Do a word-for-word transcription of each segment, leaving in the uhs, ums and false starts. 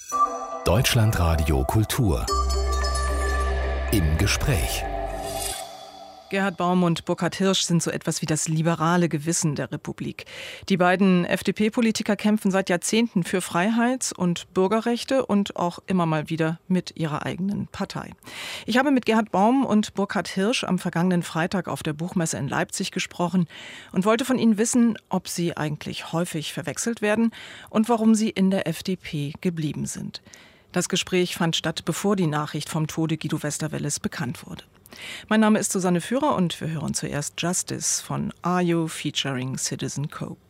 Deutschlandradio Kultur im Gespräch. Gerhard Baum und Burkhard Hirsch sind so etwas wie das liberale Gewissen der Republik. Die beiden F D P-Politiker kämpfen seit Jahrzehnten für Freiheits- und Bürgerrechte und auch immer mal wieder mit ihrer eigenen Partei. Ich habe mit Gerhard Baum und Burkhard Hirsch am vergangenen Freitag auf der Buchmesse in Leipzig gesprochen und wollte von ihnen wissen, ob sie eigentlich häufig verwechselt werden und warum sie in der F D P geblieben sind. Das Gespräch fand statt, bevor die Nachricht vom Tode Guido Westerwelles bekannt wurde. Mein Name ist Susanne Führer und wir hören zuerst Justice von Are You featuring Citizen Cope.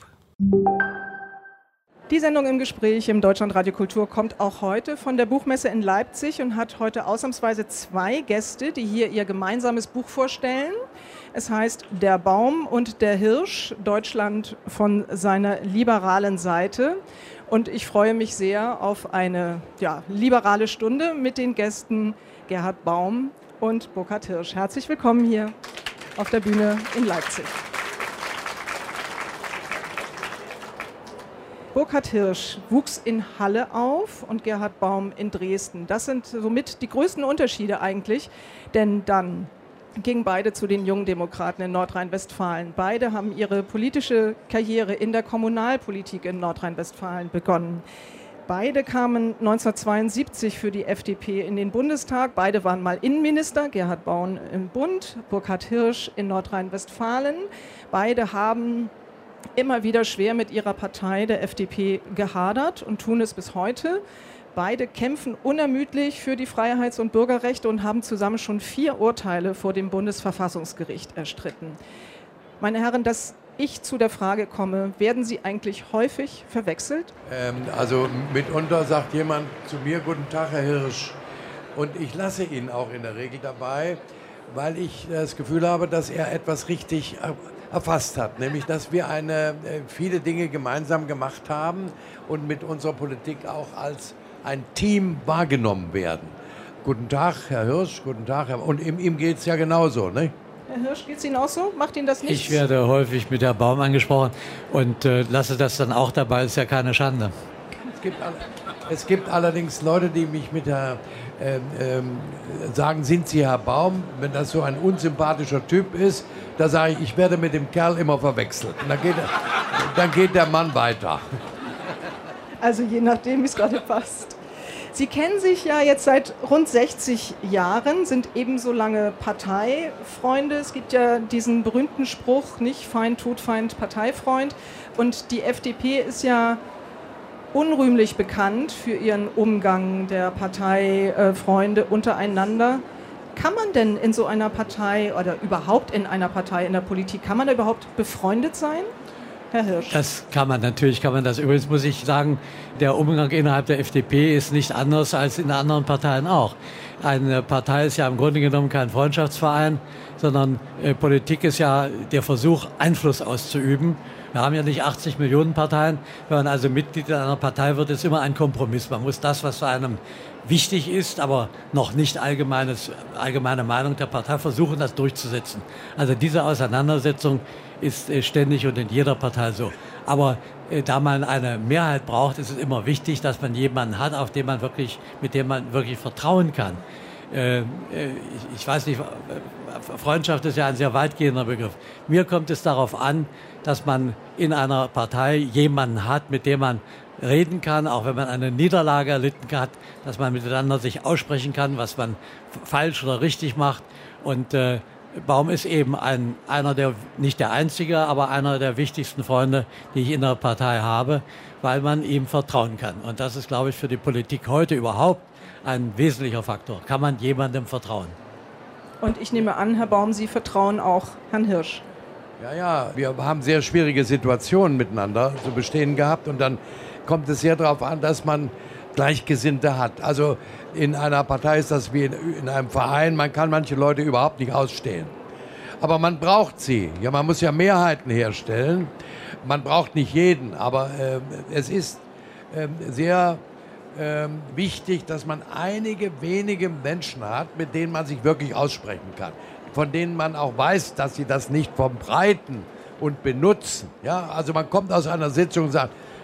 Die Sendung im Gespräch im Deutschlandradio Kultur kommt auch heute von der Buchmesse in Leipzig und hat heute ausnahmsweise zwei Gäste, die hier ihr gemeinsames Buch vorstellen. Es heißt Der Baum und der Hirsch, Deutschland von seiner liberalen Seite. Und ich freue mich sehr auf eine ja, liberale Stunde mit den Gästen Gerhard Baum und Burkhard Hirsch. Herzlich willkommen hier auf der Bühne in Leipzig. Burkhard Hirsch wuchs in Halle auf und Gerhard Baum in Dresden. Das sind somit die größten Unterschiede eigentlich, denn dann gingen beide zu den Jungen Demokraten in Nordrhein-Westfalen. Beide haben ihre politische Karriere in der Kommunalpolitik in Nordrhein-Westfalen begonnen. Beide kamen neunzehnhundertzweiundsiebzig für die F D P in den Bundestag. Beide waren mal Innenminister, Gerhard Baum im Bund, Burkhard Hirsch in Nordrhein-Westfalen. Beide haben immer wieder schwer mit ihrer Partei, der F D P, gehadert und tun es bis heute. Beide kämpfen unermüdlich für die Freiheits- und Bürgerrechte und haben zusammen schon vier Urteile vor dem Bundesverfassungsgericht erstritten. Meine Herren, dass ich zu der Frage komme, werden Sie eigentlich häufig verwechselt? Ähm, also mitunter sagt jemand zu mir, guten Tag, Herr Hirsch. Und ich lasse ihn auch in der Regel dabei, weil ich das Gefühl habe, dass er etwas richtig erfasst hat. Nämlich, dass wir eine, viele Dinge gemeinsam gemacht haben und mit unserer Politik auch als ein Team wahrgenommen werden. Guten Tag, Herr Hirsch, guten Tag. Herr, und ihm, ihm geht es ja genauso, ne? Herr Hirsch, geht es Ihnen auch so? Macht Ihnen das nichts? Ich werde häufig mit Herrn Baum angesprochen und äh, lasse das dann auch dabei, ist ja keine Schande. Es gibt, es gibt allerdings Leute, die mich mit der, ähm, ähm, sagen, sind Sie Herr Baum? Wenn das so ein unsympathischer Typ ist, da sage ich, ich werde mit dem Kerl immer verwechselt. Und dann geht, dann geht der Mann weiter. Also je nachdem, wie es gerade passt. Sie kennen sich ja jetzt seit rund sechzig Jahren, sind ebenso lange Parteifreunde. Es gibt ja diesen berühmten Spruch, nicht Feind, Todfeind, Parteifreund. Und die F D P ist ja unrühmlich bekannt für ihren Umgang der Parteifreunde untereinander. Kann man denn in so einer Partei oder überhaupt in einer Partei in der Politik, kann man da überhaupt befreundet sein? Herr Hirsch. Das kann man, natürlich kann man das. Übrigens muss ich sagen, der Umgang innerhalb der F D P ist nicht anders als in anderen Parteien auch. Eine Partei ist ja im Grunde genommen kein Freundschaftsverein, sondern äh, Politik ist ja der Versuch, Einfluss auszuüben. Wir haben ja nicht achtzig Millionen Parteien. Wenn man also Mitglied einer Partei wird, ist immer ein Kompromiss. Man muss das, was für einem wichtig ist, aber noch nicht allgemeines, allgemeine Meinung der Partei, versuchen, das durchzusetzen. Also diese Auseinandersetzung ist äh, ständig und in jeder Partei so. Aber äh, da man eine Mehrheit braucht, ist es immer wichtig, dass man jemanden hat, auf den man wirklich, mit dem man wirklich vertrauen kann. Äh, ich, ich weiß nicht, Freundschaft ist ja ein sehr weitgehender Begriff. Mir kommt es darauf an, dass man in einer Partei jemanden hat, mit dem man reden kann, auch wenn man eine Niederlage erlitten hat, dass man miteinander sich aussprechen kann, was man falsch oder richtig macht. Und äh, Baum ist eben ein, einer der, nicht der einzige, aber einer der wichtigsten Freunde, die ich in der Partei habe, weil man ihm vertrauen kann. Und das ist, glaube ich, für die Politik heute überhaupt ein wesentlicher Faktor. Kann man jemandem vertrauen? Und ich nehme an, Herr Baum, Sie vertrauen auch Herrn Hirsch. Ja, ja, wir haben sehr schwierige Situationen miteinander zu bestehen gehabt und dann kommt es sehr darauf an, dass man Gleichgesinnte hat. Also in einer Partei ist das wie in einem Verein, man kann manche Leute überhaupt nicht ausstehen. Aber man braucht sie. Ja, man muss ja Mehrheiten herstellen. Man braucht nicht jeden, aber äh, es ist äh, sehr äh, wichtig, dass man einige wenige Menschen hat, mit denen man sich wirklich aussprechen kann. Von denen man auch weiß, dass sie das nicht verbreiten und benutzen. Ja, also man kommt aus einer Sitzung und sagt,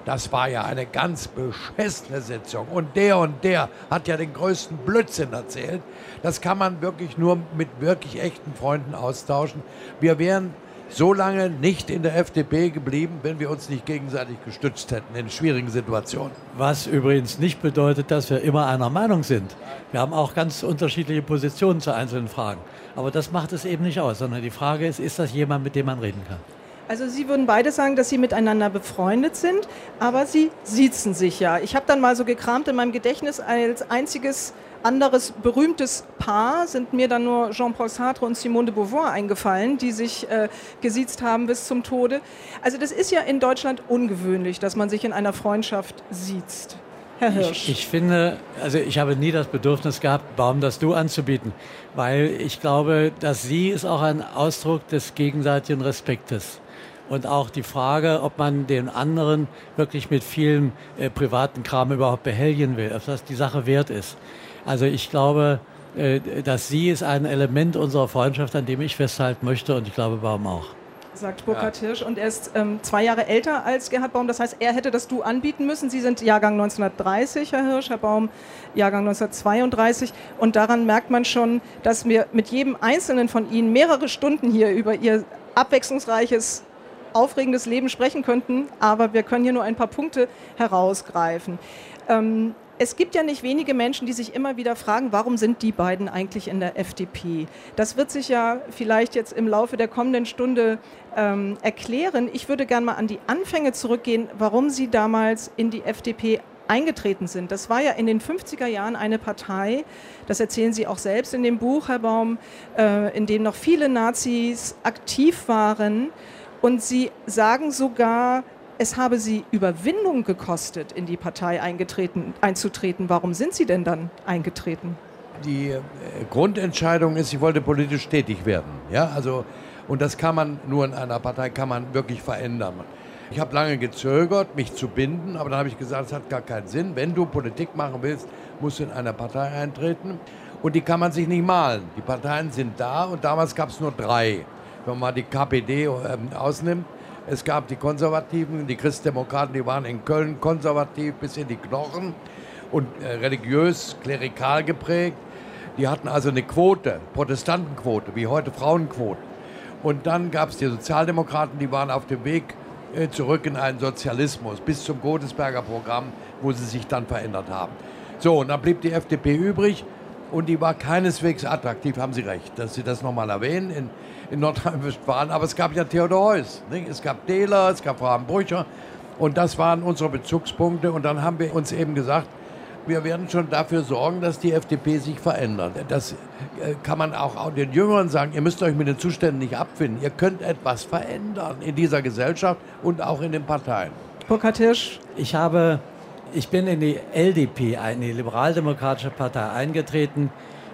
das war ja eine ganz beschissene Sitzung. Und der und der hat ja den größten Blödsinn erzählt. Das kann man wirklich nur mit wirklich echten Freunden austauschen. Wir wären so lange nicht in der F D P geblieben, wenn wir uns nicht gegenseitig gestützt hätten in schwierigen Situationen. Was übrigens nicht bedeutet, dass wir immer einer Meinung sind. Wir haben auch ganz unterschiedliche Positionen zu einzelnen Fragen. Aber das macht es eben nicht aus, sondern die Frage ist, ist das jemand, mit dem man reden kann? Also Sie würden beide sagen, dass Sie miteinander befreundet sind, aber Sie siezen sich ja. Ich habe dann mal so gekramt in meinem Gedächtnis, als einziges anderes berühmtes Paar sind mir dann nur Jean-Paul Sartre und Simone de Beauvoir eingefallen, die sich äh, gesiezt haben bis zum Tode. Also das ist ja in Deutschland ungewöhnlich, dass man sich in einer Freundschaft siezt. Herr Hirsch. Ich, ich finde, also ich habe nie das Bedürfnis gehabt, Baum das Du anzubieten, weil ich glaube, dass Sie ist auch ein Ausdruck des gegenseitigen Respektes. Und auch die Frage, ob man den anderen wirklich mit vielen äh, privaten Kram überhaupt behelligen will, ob das die Sache wert ist. Also ich glaube, äh, dass Sie ist ein Element unserer Freundschaft, an dem ich festhalten möchte, und ich glaube, Baum auch. Sagt Burkhard ja. Hirsch, und er ist ähm, zwei Jahre älter als Gerhard Baum. Das heißt, er hätte das Du anbieten müssen. Sie sind Jahrgang neunzehnhundertdreißig, Herr Hirsch, Herr Baum Jahrgang neunzehnhundertzweiunddreißig. Und daran merkt man schon, dass wir mit jedem Einzelnen von Ihnen mehrere Stunden hier über Ihr abwechslungsreiches, aufregendes Leben sprechen könnten. Aber wir können hier nur ein paar Punkte herausgreifen. Ähm, Es gibt ja nicht wenige Menschen, die sich immer wieder fragen, warum sind die beiden eigentlich in der F D P? Das wird sich ja vielleicht jetzt im Laufe der kommenden Stunde ähm, erklären. Ich würde gerne mal an die Anfänge zurückgehen, warum Sie damals in die F D P eingetreten sind. Das war ja in den fünfziger Jahren eine Partei, das erzählen Sie auch selbst in dem Buch, Herr Baum, äh, in dem noch viele Nazis aktiv waren. Und Sie sagen sogar, es habe Sie Überwindung gekostet, in die Partei eingetreten, einzutreten. Warum sind Sie denn dann eingetreten? Die äh, Grundentscheidung ist, ich wollte politisch tätig werden. Ja, also, und das kann man nur in einer Partei, kann man wirklich verändern. Ich habe lange gezögert, mich zu binden, aber dann habe ich gesagt, es hat gar keinen Sinn. Wenn du Politik machen willst, musst du in eine Partei eintreten. Und die kann man sich nicht malen. Die Parteien sind da und damals gab es nur drei. Wenn man mal die K P D ähm, ausnimmt. Es gab die Konservativen, die Christdemokraten, die waren in Köln konservativ bis in die Knochen und äh, religiös, klerikal geprägt. Die hatten also eine Quote, Protestantenquote, wie heute Frauenquote. Und dann gab es die Sozialdemokraten, die waren auf dem Weg äh, zurück in einen Sozialismus, bis zum Godesberger Programm, wo sie sich dann verändert haben. So, und dann blieb die F D P übrig und die war keineswegs attraktiv, haben Sie recht, dass Sie das nochmal erwähnen, in in Nordrhein-Westfalen, aber es gab ja Theodor Heuss, nicht? Es gab Dehler, es gab Frau Brücher und das waren unsere Bezugspunkte und dann haben wir uns eben gesagt, wir werden schon dafür sorgen, dass die F D P sich verändert. Das kann man auch den Jüngeren sagen, ihr müsst euch mit den Zuständen nicht abfinden, ihr könnt etwas verändern in dieser Gesellschaft und auch in den Parteien. Burkhard Hirsch. Ich habe, ich bin in die L D P, eine liberaldemokratische Partei, eingetreten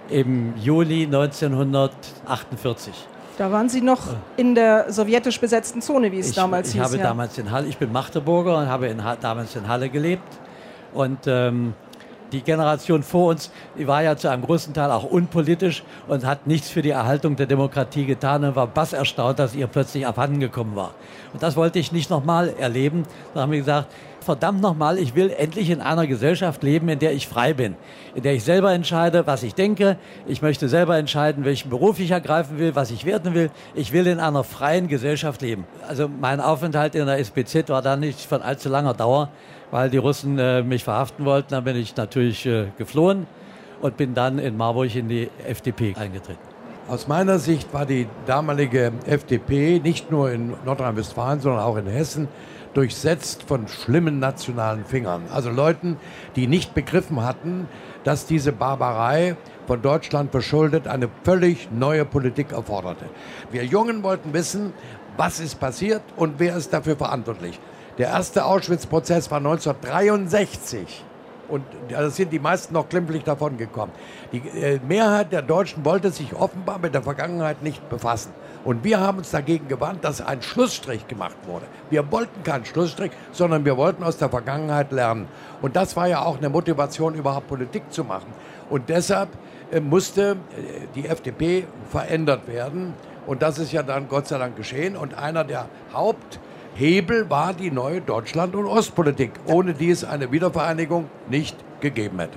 im Juli neunzehnhundertachtundvierzig. Da waren Sie noch in der sowjetisch besetzten Zone, wie es ich, damals ich hieß. Habe ja. damals in Halle, ich bin Magdeburger und habe in, damals in Halle gelebt. Und ähm, die Generation vor uns, die war ja zu einem großen Teil auch unpolitisch und hat nichts für die Erhaltung der Demokratie getan und war bass erstaunt, dass ihr plötzlich abhandengekommen war. Und das wollte ich nicht nochmal erleben. Da haben wir gesagt, verdammt nochmal, ich will endlich in einer Gesellschaft leben, in der ich frei bin, in der ich selber entscheide, was ich denke. Ich möchte selber entscheiden, welchen Beruf ich ergreifen will, was ich werden will. Ich will in einer freien Gesellschaft leben. Also mein Aufenthalt in der S P Z war dann nicht von allzu langer Dauer, weil die Russen äh, mich verhaften wollten. Dann bin ich natürlich äh, geflohen und bin dann in Marburg in die F D P eingetreten. Aus meiner Sicht war die damalige F D P nicht nur in Nordrhein-Westfalen, sondern auch in Hessen durchsetzt von schlimmen nationalen Fingern. Also Leuten, die nicht begriffen hatten, dass diese Barbarei von Deutschland verschuldet eine völlig neue Politik erforderte. Wir Jungen wollten wissen, was ist passiert und wer ist dafür verantwortlich. Der erste Auschwitz-Prozess war neunzehnhundertdreiundsechzig. Und da sind die meisten noch glimpflich davon gekommen. Die äh, Mehrheit der Deutschen wollte sich offenbar mit der Vergangenheit nicht befassen. Und wir haben uns dagegen gewandt, dass ein Schlussstrich gemacht wurde. Wir wollten keinen Schlussstrich, sondern wir wollten aus der Vergangenheit lernen. Und das war ja auch eine Motivation, überhaupt Politik zu machen. Und deshalb äh, musste äh, die F D P verändert werden. Und das ist ja dann Gott sei Dank geschehen. Und einer der Haupt Hebel war die neue Deutschland- und Ostpolitik, ohne die es eine Wiedervereinigung nicht gegeben hätte.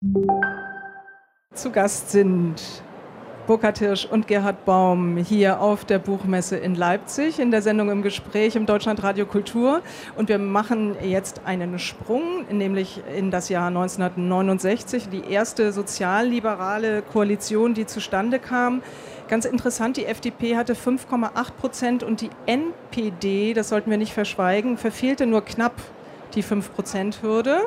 Zu Gast sind Burkhard Hirsch und Gerhard Baum hier auf der Buchmesse in Leipzig in der Sendung Im Gespräch im Deutschlandradio Kultur. Und wir machen jetzt einen Sprung, nämlich in das Jahr neunzehnhundertneunundsechzig, die erste sozialliberale Koalition, die zustande kam. Ganz interessant, die F D P hatte fünf Komma acht Prozent und die N P D, das sollten wir nicht verschweigen, verfehlte nur knapp die fünf Prozent Hürde.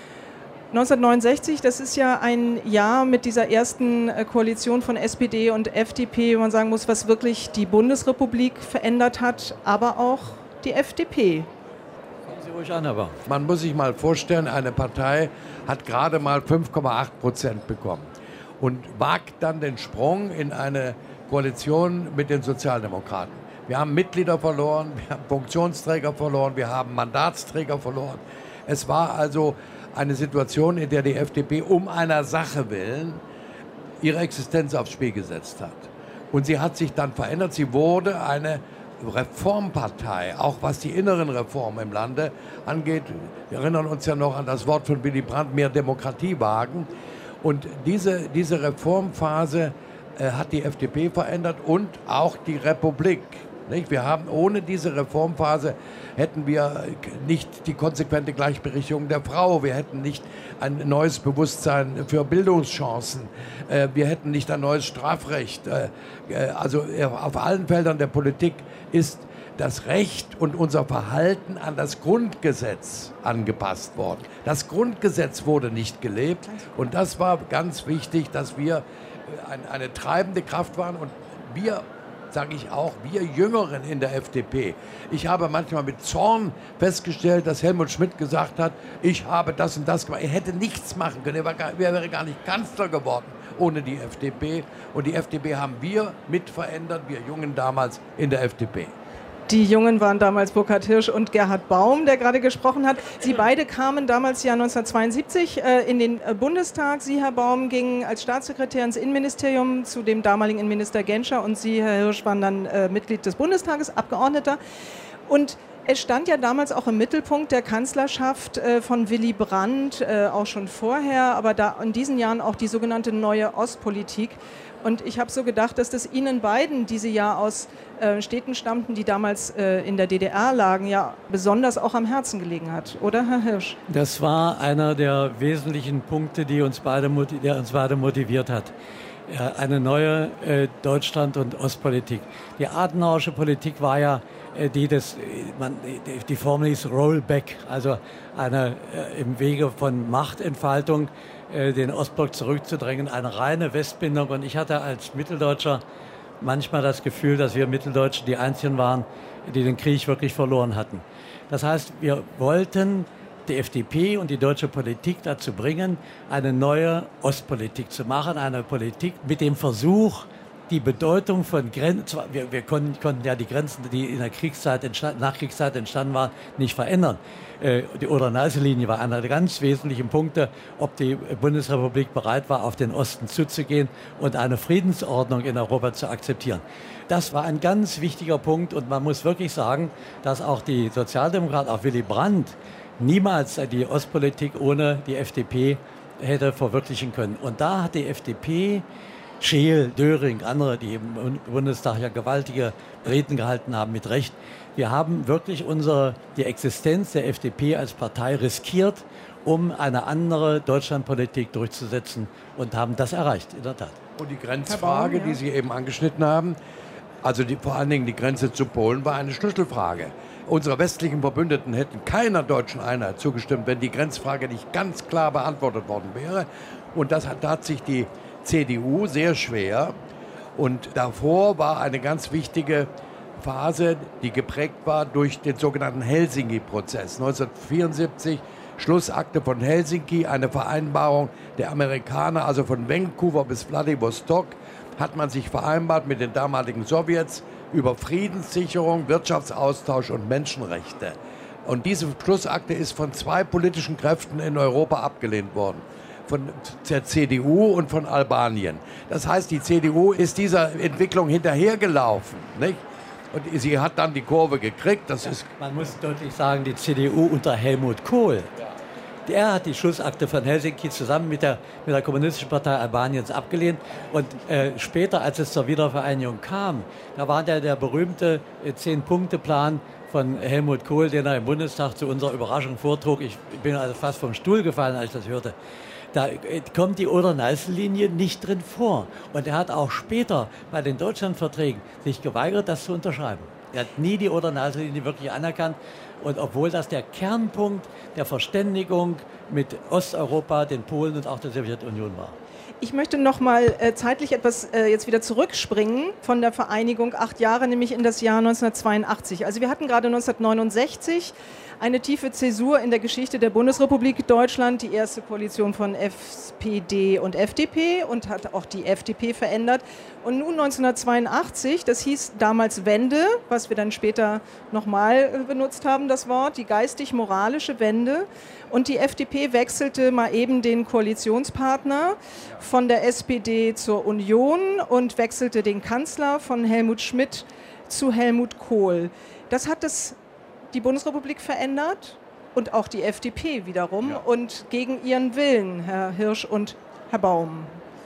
neunzehnhundertneunundsechzig, das ist ja ein Jahr mit dieser ersten Koalition von S P D und F D P, wo man sagen muss, was wirklich die Bundesrepublik verändert hat, aber auch die F D P. Kommen Sie ruhig an, aber. Man muss sich mal vorstellen, eine Partei hat gerade mal fünf Komma acht Prozent bekommen und wagt dann den Sprung in eine Koalition mit den Sozialdemokraten. Wir haben Mitglieder verloren, wir haben Funktionsträger verloren, wir haben Mandatsträger verloren. Es war also eine Situation, in der die F D P um einer Sache willen ihre Existenz aufs Spiel gesetzt hat. Und sie hat sich dann verändert. Sie wurde eine Reformpartei, auch was die inneren Reformen im Lande angeht. Wir erinnern uns ja noch an das Wort von Willy Brandt, mehr Demokratie wagen. Und diese, diese Reformphase äh, hat die F D P verändert und auch die Republik. Nicht? Wir haben ohne diese Reformphase hätten wir nicht die konsequente Gleichberechtigung der Frau, wir hätten nicht ein neues Bewusstsein für Bildungschancen, äh, wir hätten nicht ein neues Strafrecht. Äh, äh, also äh, auf allen Feldern der Politik ist das Recht und unser Verhalten an das Grundgesetz angepasst worden. Das Grundgesetz wurde nicht gelebt und das war ganz wichtig, dass wir eine, eine treibende Kraft waren und wir, sage ich auch, wir Jüngeren in der F D P. Ich habe manchmal mit Zorn festgestellt, dass Helmut Schmidt gesagt hat, ich habe das und das gemacht. Er hätte nichts machen können, er, war gar, er wäre gar nicht Kanzler geworden ohne die F D P. Und die F D P haben wir mit verändert, wir Jungen damals in der F D P. Die Jungen waren damals Burkhard Hirsch und Gerhard Baum, der gerade gesprochen hat. Sie beide kamen damals ja neunzehnhundertzweiundsiebzig äh, in den äh, Bundestag. Sie, Herr Baum, gingen als Staatssekretär ins Innenministerium zu dem damaligen Innenminister Genscher und Sie, Herr Hirsch, waren dann äh, Mitglied des Bundestages, Abgeordneter. Und es stand ja damals auch im Mittelpunkt der Kanzlerschaft äh, von Willy Brandt, äh, auch schon vorher, aber da in diesen Jahren auch die sogenannte neue Ostpolitik. Und ich habe so gedacht, dass das Ihnen beiden, die Sie ja aus äh, Städten stammten, die damals äh, in der D D R lagen, ja besonders auch am Herzen gelegen hat. Oder, Herr Hirsch? Das war einer der wesentlichen Punkte, die uns beide, der uns beide motiviert hat. Ja, eine neue äh, Deutschland- und Ostpolitik. Die adenauerische Politik war ja äh, die, des, man, die, die Formel hieß Rollback, also eine äh, im Wege von Machtentfaltung äh, den Ostblock zurückzudrängen, eine reine Westbindung. Und ich hatte als Mitteldeutscher manchmal das Gefühl, dass wir Mitteldeutschen die Einzigen waren, die den Krieg wirklich verloren hatten. Das heißt, wir wollten die F D P und die deutsche Politik dazu bringen, eine neue Ostpolitik zu machen, eine Politik mit dem Versuch, die Bedeutung von Grenzen, wir, wir konnten, konnten ja die Grenzen, die in der Kriegszeit, entstand, Nachkriegszeit entstanden waren, nicht verändern. Äh, die Oder-Neiße-Linie war einer der ganz wesentlichen Punkte, ob die Bundesrepublik bereit war, auf den Osten zuzugehen und eine Friedensordnung in Europa zu akzeptieren. Das war ein ganz wichtiger Punkt und man muss wirklich sagen, dass auch die Sozialdemokraten, auch Willy Brandt, niemals die Ostpolitik ohne die F D P hätte verwirklichen können. Und da hat die F D P, Scheel, Döring, andere, die im Bundestag ja gewaltige Reden gehalten haben, mit Recht. Wir haben wirklich unsere, die Existenz der F D P als Partei riskiert, um eine andere Deutschlandpolitik durchzusetzen und haben das erreicht, in der Tat. Und die Grenzfrage, die Sie eben angeschnitten haben, also die, vor allen Dingen die Grenze zu Polen, war eine Schlüsselfrage. Unsere westlichen Verbündeten hätten keiner deutschen Einheit zugestimmt, wenn die Grenzfrage nicht ganz klar beantwortet worden wäre. Und das hat, da hat sich die C D U sehr schwer. Und davor war eine ganz wichtige Phase, die geprägt war durch den sogenannten Helsinki-Prozess. neunzehnhundertvierundsiebzig, Schlussakte von Helsinki, eine Vereinbarung der Amerikaner, also von Vancouver bis Vladivostok, hat man sich vereinbart mit den damaligen Sowjets über Friedenssicherung, Wirtschaftsaustausch und Menschenrechte. Und diese Schlussakte ist von zwei politischen Kräften in Europa abgelehnt worden. Von der C D U und von Albanien. Das heißt, die C D U ist dieser Entwicklung hinterhergelaufen, nicht? Und sie hat dann die Kurve gekriegt. Das ja, ist man muss deutlich sagen, die C D U unter Helmut Kohl, der hat die Schlussakte von Helsinki zusammen mit der, mit der Kommunistischen Partei Albaniens abgelehnt. Und äh, später, als es zur Wiedervereinigung kam, da war der, der berühmte äh, Zehn-Punkte-Plan von Helmut Kohl, den er im Bundestag zu unserer Überraschung vortrug. Ich bin also fast vom Stuhl gefallen, als ich das hörte. Da äh, kommt die Oder-Neiße-Linie nicht drin vor. Und er hat auch später bei den Deutschlandverträgen sich geweigert, das zu unterschreiben. Er hat nie die Oder-Neiße-Linie wirklich anerkannt. Und obwohl das der Kernpunkt der Verständigung mit Osteuropa, den Polen und auch der Sowjetunion war. Ich möchte noch mal äh, zeitlich etwas äh, jetzt wieder zurückspringen von der Vereinigung, acht Jahre, nämlich in das Jahr neunzehnhundertzweiundachtzig. Also wir hatten gerade neunzehnhundertneunundsechzig eine tiefe Zäsur in der Geschichte der Bundesrepublik Deutschland, die erste Koalition von S P D und F D P und hat auch die F D P verändert. Und nun neunzehnhundertzweiundachtzig, das hieß damals Wende, was wir dann später nochmal benutzt haben, das Wort, die geistig-moralische Wende. Und die F D P wechselte mal eben den Koalitionspartner von der S P D zur Union und wechselte den Kanzler von Helmut Schmidt zu Helmut Kohl. Das hat das die Bundesrepublik verändert und auch die F D P wiederum ja. und gegen ihren Willen, Herr Hirsch und Herr Baum.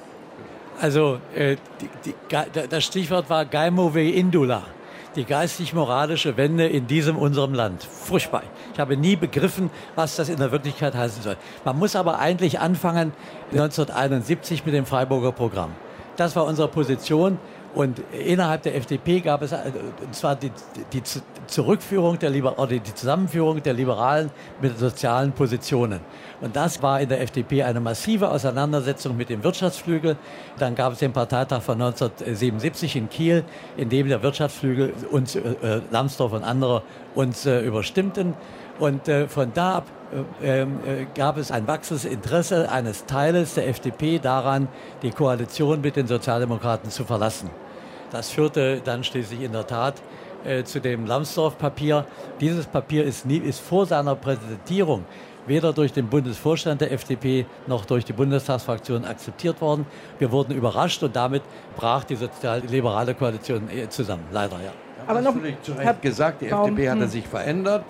Also äh, die, die, das Stichwort war Gaimove Indula, die geistig-moralische Wende in diesem unserem Land. Furchtbar. Ich habe nie begriffen, was das in der Wirklichkeit heißen soll. Man muss aber eigentlich anfangen neunzehnhunderteinundsiebzig mit dem Freiburger Programm. Das war unsere Position. Und innerhalb der F D P gab es, und zwar die, die Zurückführung der Liber- oder die Zusammenführung der Liberalen mit sozialen Positionen. Und das war in der F D P eine massive Auseinandersetzung mit dem Wirtschaftsflügel. Dann gab es den Parteitag von neunzehnhundertsiebenundsiebzig in Kiel, in dem der Wirtschaftsflügel uns, äh, Lambsdorff und andere uns äh, überstimmten. Und äh, von da ab äh, äh, gab es ein wachsendes Interesse eines Teiles der F D P daran, die Koalition mit den Sozialdemokraten zu verlassen. Das führte dann schließlich in der Tat äh, zu dem Lambsdorff-Papier. Dieses Papier ist, nie, ist vor seiner Präsentierung weder durch den Bundesvorstand der F D P noch durch die Bundestagsfraktion akzeptiert worden. Wir wurden überrascht und damit brach die sozial-liberale Koalition zusammen. Leider, ja. Aber noch zu Recht gesagt, die F D P hatte sich verändert,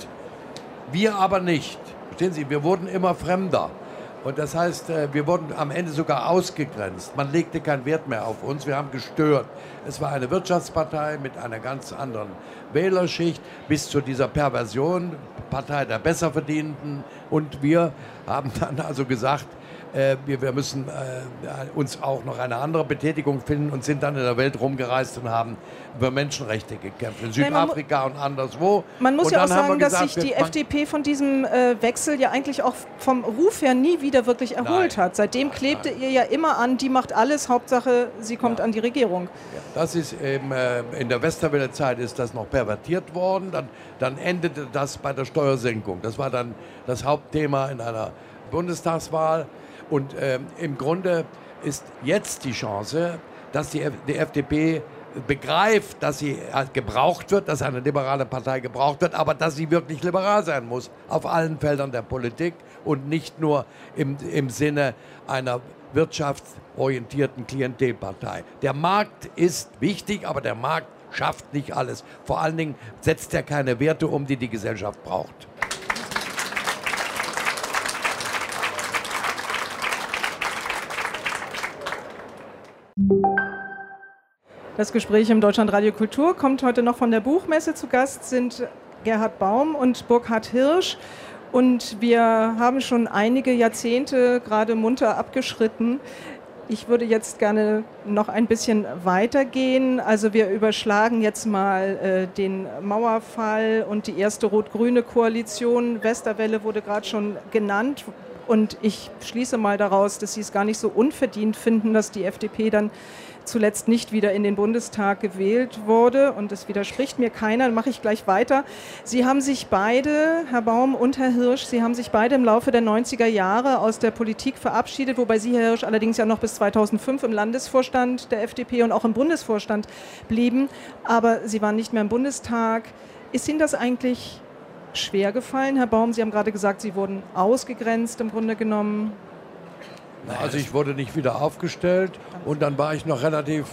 wir aber nicht. Verstehen Sie, wir wurden immer fremder. Und das heißt, wir wurden am Ende sogar ausgegrenzt. Man legte keinen Wert mehr auf uns, wir haben gestört. Es war eine Wirtschaftspartei mit einer ganz anderen Wählerschicht bis zu dieser Perversion, Partei der Besserverdienenden. Und wir haben dann also gesagt, äh, wir, wir müssen äh, uns auch noch eine andere Betätigung finden und sind dann in der Welt rumgereist und haben über Menschenrechte gekämpft. In Südafrika Nein, und anderswo. Man muss und ja auch sagen, gesagt, dass sich die F D P von diesem äh, Wechsel ja eigentlich auch vom Ruf her nie wieder wirklich erholt nein, hat. Seitdem nein, klebte nein. ihr ja immer an, die macht alles, Hauptsache sie kommt ja. an die Regierung. Ja, das ist eben, äh, in der Westerwelle-Zeit ist das noch pervertiert worden. Dann, dann endete das bei der Steuersenkung. Das war dann das Hauptthema in einer Bundestagswahl. Und äh, im Grunde ist jetzt die Chance, dass die, F- die F D P begreift, dass sie halt gebraucht wird, dass eine liberale Partei gebraucht wird, aber dass sie wirklich liberal sein muss auf allen Feldern der Politik und nicht nur im, im Sinne einer wirtschaftsorientierten Klientelpartei. Der Markt ist wichtig, aber der Markt schafft nicht alles. Vor allen Dingen setzt er keine Werte um, die die Gesellschaft braucht. Das Gespräch im Deutschlandradio Kultur kommt heute noch von der Buchmesse. Zu Gast sind Gerhard Baum und Burkhard Hirsch. Und wir haben schon einige Jahrzehnte gerade munter abgeschritten. Ich würde jetzt gerne noch ein bisschen weitergehen. Also wir überschlagen jetzt mal äh, den Mauerfall und die erste rot-grüne Koalition. Westerwelle wurde gerade schon genannt. Und ich schließe mal daraus, dass Sie es gar nicht so unverdient finden, dass die F D P dann zuletzt nicht wieder in den Bundestag gewählt wurde. Und das widerspricht mir keiner. Dann mache ich gleich weiter. Sie haben sich beide, Herr Baum und Herr Hirsch, Sie haben sich beide im Laufe der neunziger Jahre aus der Politik verabschiedet, wobei Sie, Herr Hirsch, allerdings ja noch bis zweitausendfünf im Landesvorstand der F D P und auch im Bundesvorstand blieben. Aber Sie waren nicht mehr im Bundestag. Ist Ihnen das eigentlich schwer gefallen, Herr Baum? Sie haben gerade gesagt, Sie wurden ausgegrenzt im Grunde genommen. Also ich wurde nicht wieder aufgestellt und dann war ich noch relativ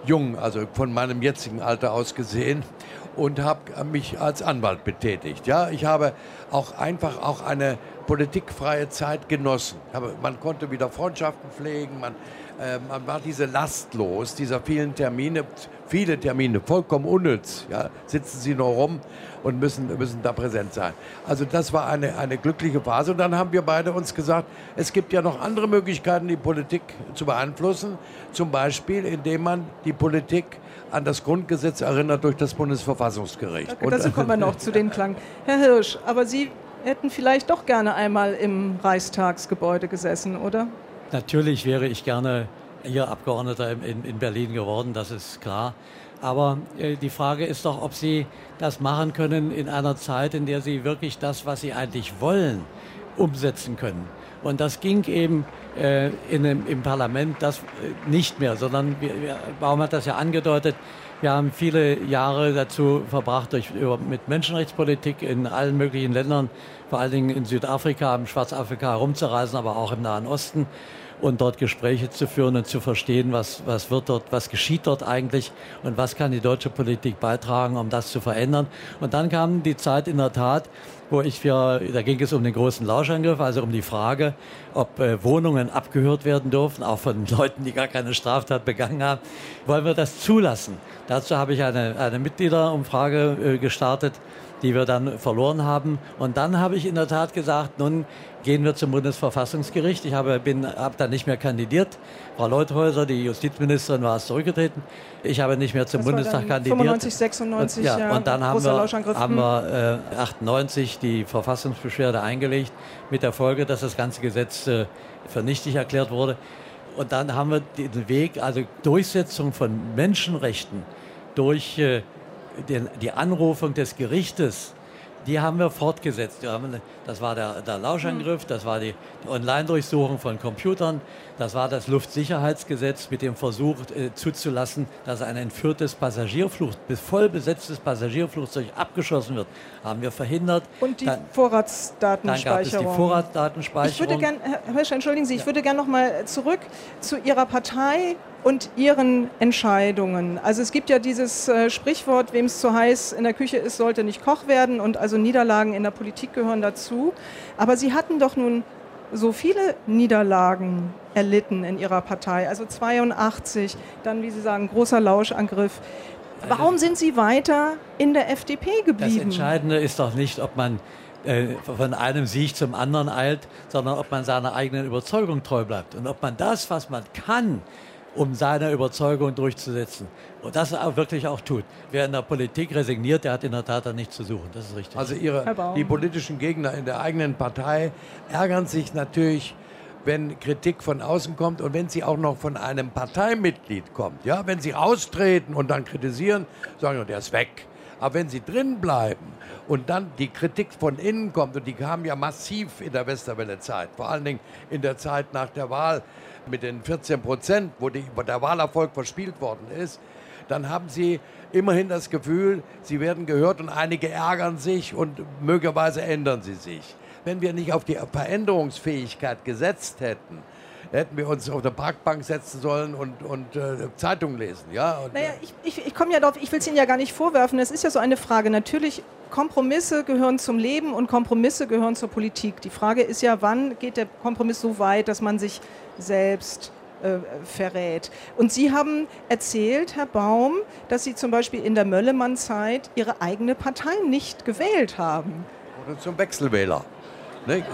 jung, also von meinem jetzigen Alter aus gesehen, und habe mich als Anwalt betätigt. Ja, ich habe auch einfach auch eine politikfreie Zeit genossen. Man konnte wieder Freundschaften pflegen, man, äh, man war diese Last los, dieser vielen Termine, viele Termine, vollkommen unnütz. Ja, sitzen Sie nur rum und müssen, müssen da präsent sein. Also das war eine, eine glückliche Phase. Und dann haben wir beide uns gesagt, es gibt ja noch andere Möglichkeiten, die Politik zu beeinflussen. Zum Beispiel, indem man die Politik an das Grundgesetz erinnert durch das Bundesverfassungsgericht. Okay, dazu kommen wir noch zu den Klang. Herr Hirsch, aber Sie hätten vielleicht doch gerne einmal im Reichstagsgebäude gesessen, oder? Natürlich wäre ich gerne hier Abgeordneter in, in Berlin geworden, das ist klar. Aber äh, die Frage ist doch, ob Sie das machen können in einer Zeit, in der Sie wirklich das, was Sie eigentlich wollen, umsetzen können. Und das ging eben äh, in, im Parlament das äh, nicht mehr, sondern wir, wir, Baum hat das ja angedeutet, wir haben viele Jahre dazu verbracht, durch, über, mit Menschenrechtspolitik in allen möglichen Ländern, vor allen Dingen in Südafrika, im Schwarzafrika herumzureisen, aber auch im Nahen Osten und dort Gespräche zu führen und zu verstehen, was, was wird dort, was geschieht dort eigentlich und was kann die deutsche Politik beitragen, um das zu verändern. Und dann kam die Zeit in der Tat, wo ich für, da ging es um den großen Lauschangriff, also um die Frage, ob äh, Wohnungen abgehört werden dürfen, auch von Leuten, die gar keine Straftat begangen haben. Wollen wir das zulassen? Dazu habe ich eine, eine Mitgliederumfrage äh, gestartet, die wir dann verloren haben. Und dann habe ich in der Tat gesagt, nun gehen wir zum Bundesverfassungsgericht. Ich habe, bin, habe dann nicht mehr kandidiert. Frau Leuthäuser, die Justizministerin, war es zurückgetreten. Ich habe nicht mehr zum das Bundestag war dann kandidiert. fünfundneunzig, sechsundneunzig, und, ja, ja, und dann haben wir, haben hm. wir äh, achtundneunzig die Verfassungsbeschwerde eingelegt, mit der Folge, dass das ganze Gesetz äh, für nichtig erklärt wurde. Und dann haben wir den Weg, also Durchsetzung von Menschenrechten durch äh, den, die Anrufung des Gerichtes, die haben wir fortgesetzt. Wir haben, das war der, der Lauschangriff, das war die Online-Durchsuchung von Computern, das war das Luftsicherheitsgesetz mit dem Versuch äh, zuzulassen, dass ein entführtes Passagierflugzeug, voll besetztes Passagierflugzeug abgeschossen wird. Haben wir verhindert. Und die dann, Vorratsdatenspeicherung. Dann gab es die Vorratsdatenspeicherung. Ich würde gerne, Herr Hirsch, entschuldigen Sie, ich ja. würde gerne noch mal zurück zu Ihrer Partei und Ihren Entscheidungen. Also es gibt ja dieses äh, Sprichwort, wem es zu heiß in der Küche ist, sollte nicht Koch werden, und also Niederlagen in der Politik gehören dazu. Aber Sie hatten doch nun so viele Niederlagen erlitten in Ihrer Partei, also zweiundachtzig, dann, wie Sie sagen, großer Lauschangriff. Warum sind Sie weiter in der F D P geblieben? Das Entscheidende ist doch nicht, ob man äh, von einem Sieg zum anderen eilt, sondern ob man seiner eigenen Überzeugung treu bleibt und ob man das, was man kann, um seine Überzeugung durchzusetzen. Und das auch wirklich auch tut. Wer in der Politik resigniert, der hat in der Tat da nichts zu suchen. Das ist richtig. Also ihre, die politischen Gegner in der eigenen Partei ärgern sich natürlich, wenn Kritik von außen kommt und wenn sie auch noch von einem Parteimitglied kommt. Ja, wenn sie austreten und dann kritisieren, sagen sie, der ist weg. Aber wenn sie drin bleiben und dann die Kritik von innen kommt, und die kam ja massiv in der Westerwelle-Zeit, vor allen Dingen in der Zeit nach der Wahl, mit den vierzehn Prozent, wo, die, wo der Wahlerfolg verspielt worden ist, dann haben sie immerhin das Gefühl, sie werden gehört und einige ärgern sich und möglicherweise ändern sie sich. Wenn wir nicht auf die Veränderungsfähigkeit gesetzt hätten, hätten wir uns auf der Parkbank setzen sollen und, und äh, Zeitung lesen. Ja? Und, naja, ich, ich, ich komme ja darauf, ich will es Ihnen ja gar nicht vorwerfen, es ist ja so eine Frage. Natürlich, Kompromisse gehören zum Leben und Kompromisse gehören zur Politik. Die Frage ist ja, wann geht der Kompromiss so weit, dass man sich selbst äh, verrät. Und Sie haben erzählt, Herr Baum, dass Sie zum Beispiel in der Möllemann-Zeit Ihre eigene Partei nicht gewählt haben. Oder zum Wechselwähler. Ne?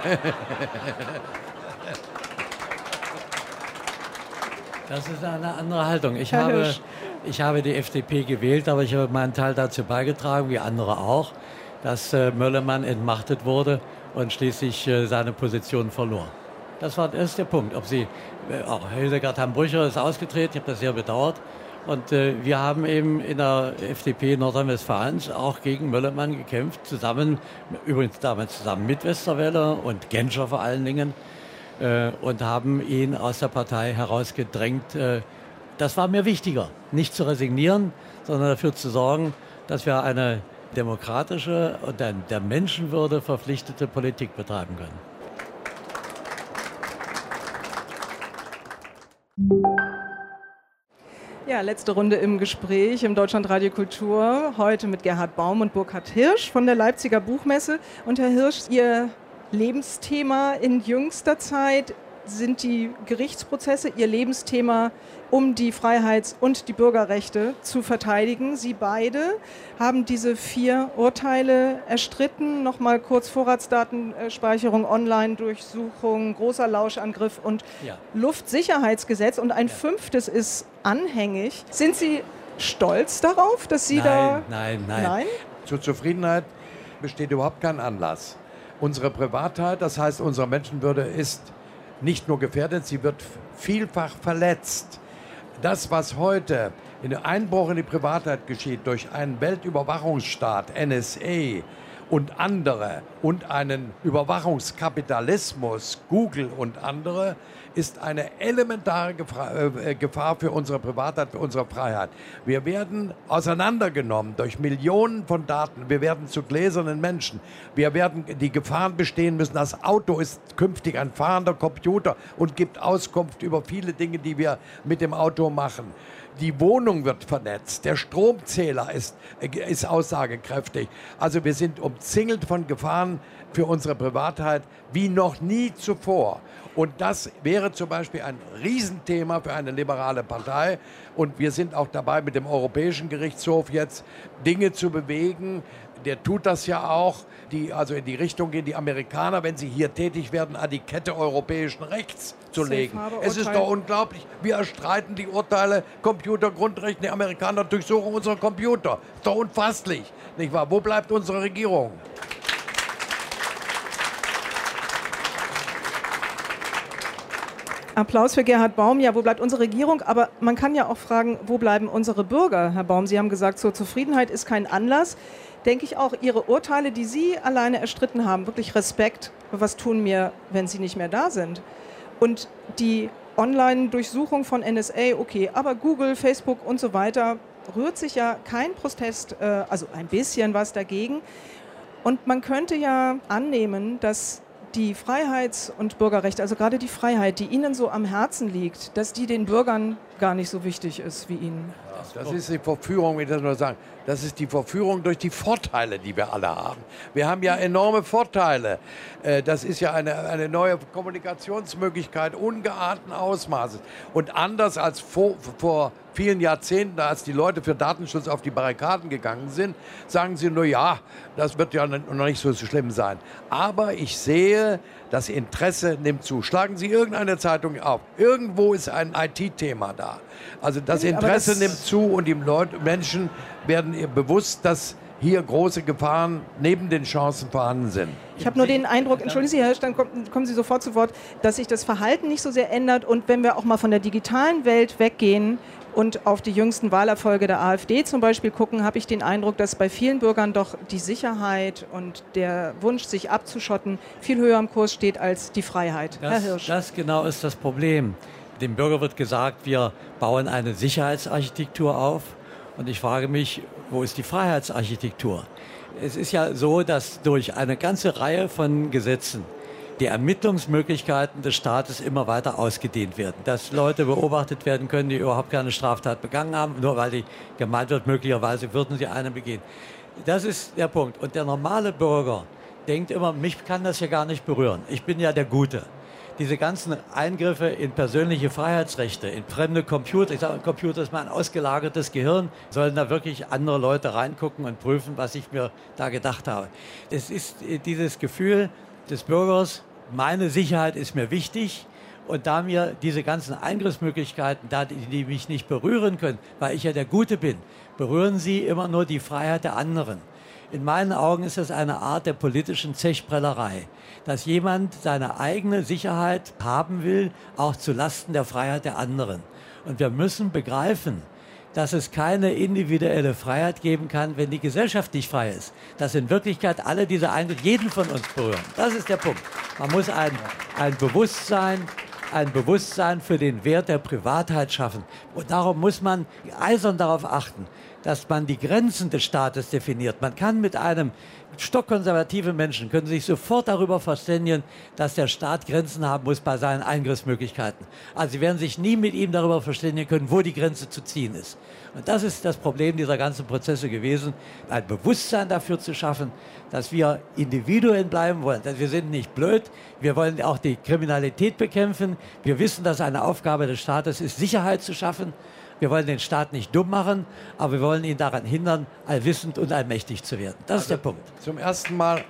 Das ist eine andere Haltung. Ich habe, ich habe die F D P gewählt, aber ich habe meinen Teil dazu beigetragen, wie andere auch, dass äh, Möllemann entmachtet wurde und schließlich äh, seine Position verlor. Das war das ist der Punkt. Ob Sie, äh, auch Hildegard Hambrücher ist ausgetreten, ich habe das sehr bedauert. Und äh, wir haben eben in der F D P Nordrhein-Westfalens auch gegen Möllemann gekämpft, zusammen, übrigens damals zusammen mit Westerwelle und Genscher vor allen Dingen, äh, und haben ihn aus der Partei herausgedrängt. Äh, das war mir wichtiger, nicht zu resignieren, sondern dafür zu sorgen, dass wir eine demokratische und der, der Menschenwürde verpflichtete Politik betreiben können. Ja, letzte Runde im Gespräch im Deutschlandradio Kultur. Heute mit Gerhard Baum und Burkhard Hirsch von der Leipziger Buchmesse. Und Herr Hirsch, Ihr Lebensthema in jüngster Zeit sind die Gerichtsprozesse, Ihr Lebensthema, um die Freiheits- und die Bürgerrechte zu verteidigen. Sie beide haben diese vier Urteile erstritten. Nochmal kurz: Vorratsdatenspeicherung, Online-Durchsuchung, großer Lauschangriff und ja. Luftsicherheitsgesetz. Und ein ja. fünftes ist anhängig. Sind Sie stolz darauf, dass Sie nein, da... Nein, nein, nein. Zur Zufriedenheit besteht überhaupt kein Anlass. Unsere Privatheit, das heißt unsere Menschenwürde, ist nicht nur gefährdet, sie wird vielfach verletzt. Das, was heute in der Einbruch in die Privatheit geschieht durch einen Weltüberwachungsstaat, N S A und andere, und einen Überwachungskapitalismus, Google und andere, ist eine elementare Gefahr, äh, Gefahr für unsere Privatheit, für unsere Freiheit. Wir werden auseinandergenommen durch Millionen von Daten. Wir werden zu gläsernen Menschen. Wir werden die Gefahren bestehen müssen. Das Auto ist künftig ein fahrender Computer und gibt Auskunft über viele Dinge, die wir mit dem Auto machen. Die Wohnung wird vernetzt. Der Stromzähler ist, ist aussagekräftig. Also wir sind umzingelt von Gefahren für unsere Privatheit wie noch nie zuvor. Und das wäre zum Beispiel ein Riesenthema für eine liberale Partei. Und wir sind auch dabei, mit dem Europäischen Gerichtshof jetzt Dinge zu bewegen. Der tut das ja auch, die also in die Richtung gehen, die Amerikaner, wenn sie hier tätig werden, an die Kette europäischen Rechts zu legen. Es ist doch unglaublich. Wir erstreiten die Urteile, Computergrundrechte, die Amerikaner durchsuchen unsere Computer. Ist doch unfasslich, nicht wahr? Wo bleibt unsere Regierung? Applaus für Gerhard Baum. Ja, wo bleibt unsere Regierung? Aber man kann ja auch fragen, wo bleiben unsere Bürger, Herr Baum? Sie haben gesagt, zur Zufriedenheit ist kein Anlass. Denke ich auch, Ihre Urteile, die Sie alleine erstritten haben, wirklich Respekt. Was tun wir, wenn Sie nicht mehr da sind? Und die Online-Durchsuchung von N S A, okay, aber Google, Facebook und so weiter, rührt sich ja kein Protest, äh, also ein bisschen was dagegen. Und man könnte ja annehmen, dass die Freiheits- und Bürgerrechte, also gerade die Freiheit, die Ihnen so am Herzen liegt, dass die den Bürgern gar nicht so wichtig ist wie Ihnen. Das ist die Verführung, wenn ich das nur sagen. Das ist die Verführung durch die Vorteile, die wir alle haben. Wir haben ja enorme Vorteile. Das ist ja eine, eine neue Kommunikationsmöglichkeit ungeahnten Ausmaßes. Und anders als vor, vor vielen Jahrzehnten, als die Leute für Datenschutz auf die Barrikaden gegangen sind, sagen sie nur, ja, das wird ja noch nicht so schlimm sein. Aber ich sehe, das Interesse nimmt zu. Schlagen Sie irgendeine Zeitung auf. Irgendwo ist ein I T-Thema da. Also das Interesse das nimmt zu und die Leute, Menschen werden ihr bewusst, dass hier große Gefahren neben den Chancen vorhanden sind. Ich habe nur den Eindruck, entschuldigen Sie, Herr Hirsch, dann kommen, kommen Sie sofort zu Wort, dass sich das Verhalten nicht so sehr ändert. Und wenn wir auch mal von der digitalen Welt weggehen und auf die jüngsten Wahlerfolge der AfD zum Beispiel gucken, habe ich den Eindruck, dass bei vielen Bürgern doch die Sicherheit und der Wunsch, sich abzuschotten, viel höher im Kurs steht als die Freiheit. Das, Herr Hirsch. Das genau ist das Problem. Dem Bürger wird gesagt, wir bauen eine Sicherheitsarchitektur auf. Und ich frage mich, wo ist die Freiheitsarchitektur? Es ist ja so, dass durch eine ganze Reihe von Gesetzen die Ermittlungsmöglichkeiten des Staates immer weiter ausgedehnt werden. Dass Leute beobachtet werden können, die überhaupt keine Straftat begangen haben, nur weil die gemeint wird, möglicherweise würden sie eine begehen. Das ist der Punkt. Und der normale Bürger denkt immer, mich kann das ja gar nicht berühren. Ich bin ja der Gute. Diese ganzen Eingriffe in persönliche Freiheitsrechte, in fremde Computer, ich sage, ein Computer ist mein ausgelagertes Gehirn, sollen da wirklich andere Leute reingucken und prüfen, was ich mir da gedacht habe. Es ist dieses Gefühl des Bürgers, meine Sicherheit ist mir wichtig, und da mir diese ganzen Eingriffsmöglichkeiten, da, die mich nicht berühren können, weil ich ja der Gute bin, berühren sie immer nur die Freiheit der anderen. In meinen Augen ist das eine Art der politischen Zechprellerei, dass jemand seine eigene Sicherheit haben will, auch zu Lasten der Freiheit der anderen. Und wir müssen begreifen, dass es keine individuelle Freiheit geben kann, wenn die Gesellschaft nicht frei ist. Dass in Wirklichkeit alle diese Eingriffe jeden von uns berühren. Das ist der Punkt. Man muss ein, ein Bewusstsein ein Bewusstsein für den Wert der Privatheit schaffen. Und darum muss man eisern darauf achten, dass man die Grenzen des Staates definiert. Man kann mit einem stockkonservative Menschen können sich sofort darüber verständigen, dass der Staat Grenzen haben muss bei seinen Eingriffsmöglichkeiten. Also sie werden sich nie mit ihm darüber verständigen können, wo die Grenze zu ziehen ist. Und das ist das Problem dieser ganzen Prozesse gewesen, ein Bewusstsein dafür zu schaffen, dass wir Individuen bleiben wollen. Wir sind nicht blöd, wir wollen auch die Kriminalität bekämpfen. Wir wissen, dass eine Aufgabe des Staates ist, Sicherheit zu schaffen. Wir wollen den Staat nicht dumm machen, aber wir wollen ihn daran hindern, allwissend und allmächtig zu werden. Das also ist der Punkt. Zum ersten Mal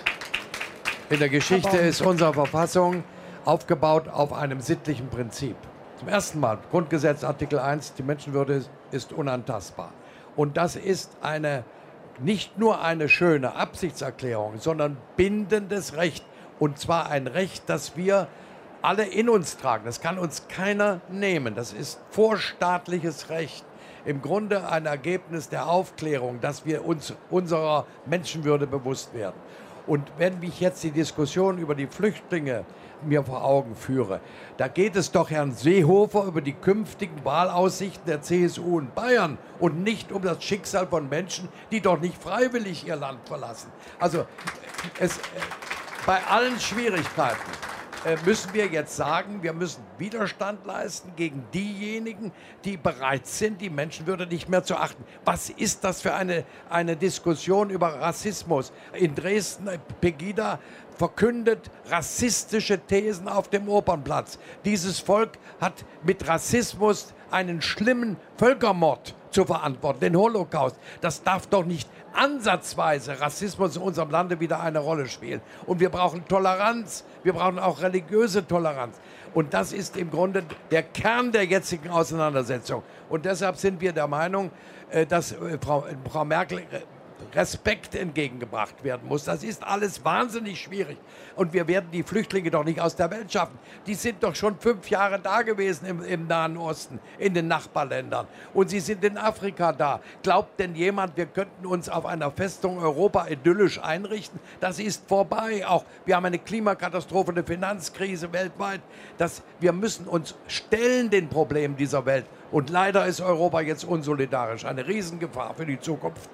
in der Geschichte ist unsere Verfassung aufgebaut auf einem sittlichen Prinzip. Zum ersten Mal, Grundgesetz Artikel eins, die Menschenwürde ist, ist unantastbar. Und das ist eine, nicht nur eine schöne Absichtserklärung, sondern bindendes Recht. Und zwar ein Recht, das wir alle in uns tragen. Das kann uns keiner nehmen. Das ist vorstaatliches Recht. Im Grunde ein Ergebnis der Aufklärung, dass wir uns unserer Menschenwürde bewusst werden. Und wenn ich jetzt die Diskussion über die Flüchtlinge mir vor Augen führe, da geht es doch Herrn Seehofer über die künftigen Wahlaussichten der C S U in Bayern und nicht um das Schicksal von Menschen, die doch nicht freiwillig ihr Land verlassen. Also es, bei allen Schwierigkeiten müssen wir jetzt sagen, wir müssen Widerstand leisten gegen diejenigen, die bereit sind, die Menschenwürde nicht mehr zu achten. Was ist das für eine, eine Diskussion über Rassismus? In Dresden, Pegida verkündet rassistische Thesen auf dem Opernplatz. Dieses Volk hat mit Rassismus einen schlimmen Völkermord zu verantworten, den Holocaust. Das darf doch nicht ansatzweise Rassismus in unserem Lande wieder eine Rolle spielen. Und wir brauchen Toleranz, wir brauchen auch religiöse Toleranz. Und das ist im Grunde der Kern der jetzigen Auseinandersetzung. Und deshalb sind wir der Meinung, dass Frau, Frau Merkel Respekt entgegengebracht werden muss. Das ist alles wahnsinnig schwierig. Und wir werden die Flüchtlinge doch nicht aus der Welt schaffen. Die sind doch schon fünf Jahre da gewesen im, im Nahen Osten, in den Nachbarländern. Und sie sind in Afrika da. Glaubt denn jemand, wir könnten uns auf einer Festung Europa idyllisch einrichten? Das ist vorbei. Auch wir haben eine Klimakatastrophe, eine Finanzkrise weltweit. Das, wir müssen uns stellen den Problemen dieser Welt. Und leider ist Europa jetzt unsolidarisch. Eine Riesengefahr für die Zukunft.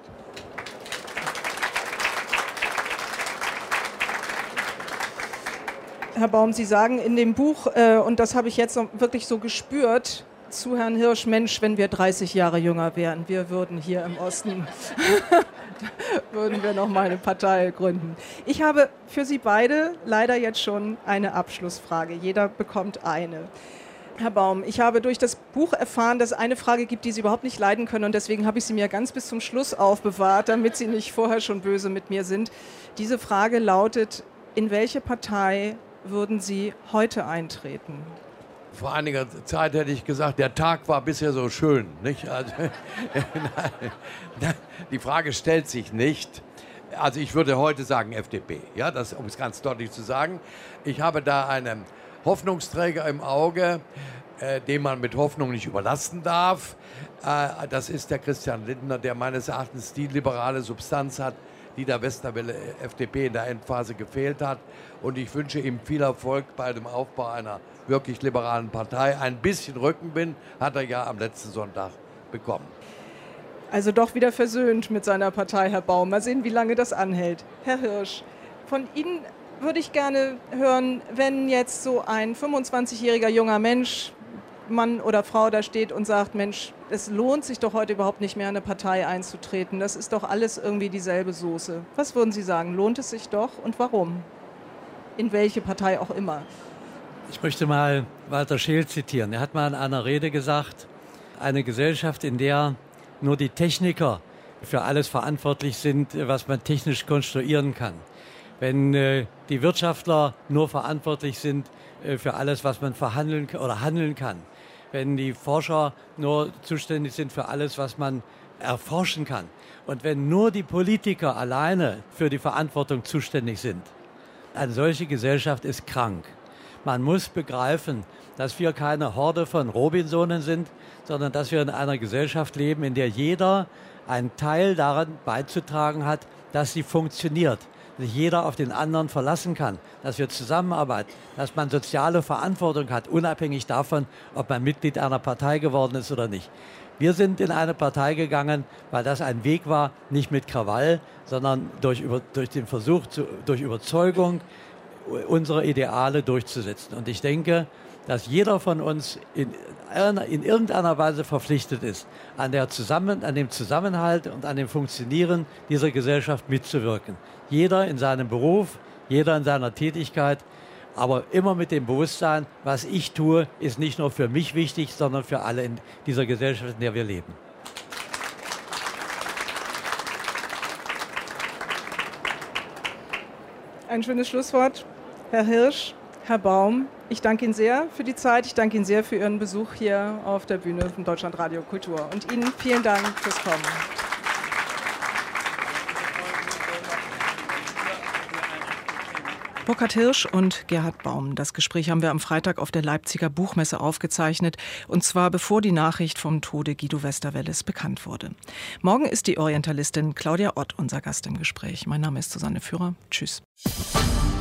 Herr Baum, Sie sagen in dem Buch, äh, und das habe ich jetzt noch wirklich so gespürt, zu Herrn Hirsch, Mensch, wenn wir dreißig Jahre jünger wären, wir würden hier im Osten, würden wir noch mal eine Partei gründen. Ich habe für Sie beide leider jetzt schon eine Abschlussfrage. Jeder bekommt eine. Herr Baum, ich habe durch das Buch erfahren, dass es eine Frage gibt, die Sie überhaupt nicht leiden können. Und deswegen habe ich sie mir ganz bis zum Schluss aufbewahrt, damit Sie nicht vorher schon böse mit mir sind. Diese Frage lautet, in welche Partei würden Sie heute eintreten? Vor einiger Zeit hätte ich gesagt, der Tag war bisher so schön. Nicht? Also, die Frage stellt sich nicht. Also ich würde heute sagen F D P, ja, das, um es ganz deutlich zu sagen. Ich habe da einen Hoffnungsträger im Auge, äh, den man mit Hoffnung nicht überlasten darf. Äh, das ist der Christian Lindner, der meines Erachtens die liberale Substanz hat, die der Westerwelle F D P in der Endphase gefehlt hat. Und ich wünsche ihm viel Erfolg bei dem Aufbau einer wirklich liberalen Partei. Ein bisschen Rückenwind hat er ja am letzten Sonntag bekommen. Also doch wieder versöhnt mit seiner Partei, Herr Baum. Mal sehen, wie lange das anhält. Herr Hirsch, von Ihnen würde ich gerne hören, wenn jetzt so ein fünfundzwanzigjähriger junger Mensch, Mann oder Frau da steht und sagt, Mensch, es lohnt sich doch heute überhaupt nicht mehr, in eine Partei einzutreten. Das ist doch alles irgendwie dieselbe Soße. Was würden Sie sagen? Lohnt es sich doch und warum? In welche Partei auch immer? Ich möchte mal Walter Scheel zitieren. Er hat mal in einer Rede gesagt, eine Gesellschaft, in der nur die Techniker für alles verantwortlich sind, was man technisch konstruieren kann. Wenn äh, die Wirtschaftler nur verantwortlich sind äh, für alles, was man verhandeln oder handeln kann. Wenn die Forscher nur zuständig sind für alles, was man erforschen kann. Und wenn nur die Politiker alleine für die Verantwortung zuständig sind. Eine solche Gesellschaft ist krank. Man muss begreifen, dass wir keine Horde von Robinsonen sind, sondern dass wir in einer Gesellschaft leben, in der jeder einen Teil daran beizutragen hat, dass sie funktioniert. Dass sich jeder auf den anderen verlassen kann, dass wir zusammenarbeiten, dass man soziale Verantwortung hat, unabhängig davon, ob man Mitglied einer Partei geworden ist oder nicht. Wir sind in eine Partei gegangen, weil das ein Weg war, nicht mit Krawall, sondern durch, über, durch den Versuch, zu, durch Überzeugung unsere Ideale durchzusetzen. Und ich denke, dass jeder von uns in, in irgendeiner Weise verpflichtet ist, an, der Zusammen, an dem Zusammenhalt und an dem Funktionieren dieser Gesellschaft mitzuwirken. Jeder in seinem Beruf, jeder in seiner Tätigkeit, aber immer mit dem Bewusstsein, was ich tue, ist nicht nur für mich wichtig, sondern für alle in dieser Gesellschaft, in der wir leben. Ein schönes Schlusswort. Herr Hirsch, Herr Baum, ich danke Ihnen sehr für die Zeit. Ich danke Ihnen sehr für Ihren Besuch hier auf der Bühne von Deutschlandradio Kultur. Und Ihnen vielen Dank fürs Kommen. Burkhard Hirsch und Gerhard Baum. Das Gespräch haben wir am Freitag auf der Leipziger Buchmesse aufgezeichnet. Und zwar bevor die Nachricht vom Tode Guido Westerwelles bekannt wurde. Morgen ist die Orientalistin Claudia Ott unser Gast im Gespräch. Mein Name ist Susanne Führer. Tschüss.